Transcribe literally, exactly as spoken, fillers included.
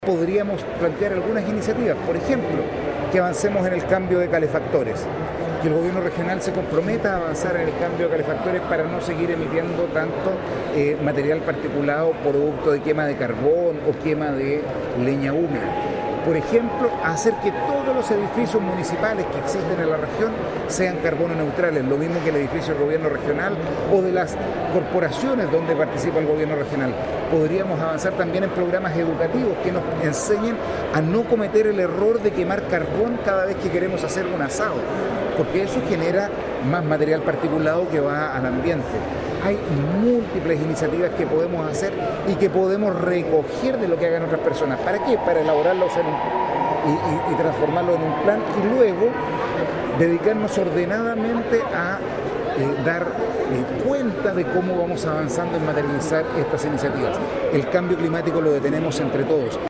Podríamos plantear algunas iniciativas, por ejemplo, que avancemos en el cambio de calefactores, que el gobierno regional se comprometa a avanzar en el cambio de calefactores para no seguir emitiendo tanto eh, material particulado producto de quema de carbón o quema de leña húmeda. Por ejemplo, hacer que todos los edificios municipales que existen en la región sean carbono neutrales, lo mismo que el edificio del gobierno regional o de las corporaciones donde participa el gobierno regional. Podríamos avanzar también en programas educativos que nos enseñen a no cometer el error de quemar carbón cada vez que queremos hacer un asado, porque eso genera más material particulado que va al ambiente. Hay múltiples iniciativas que podemos hacer y que podemos recoger de lo que hagan otras personas. ¿Para qué? Para elaborarlos en un, y, y, y transformarlo en un plan y luego dedicarnos ordenadamente a eh, dar eh, cuenta de cómo vamos avanzando en materializar estas iniciativas. El cambio climático lo detenemos entre todos.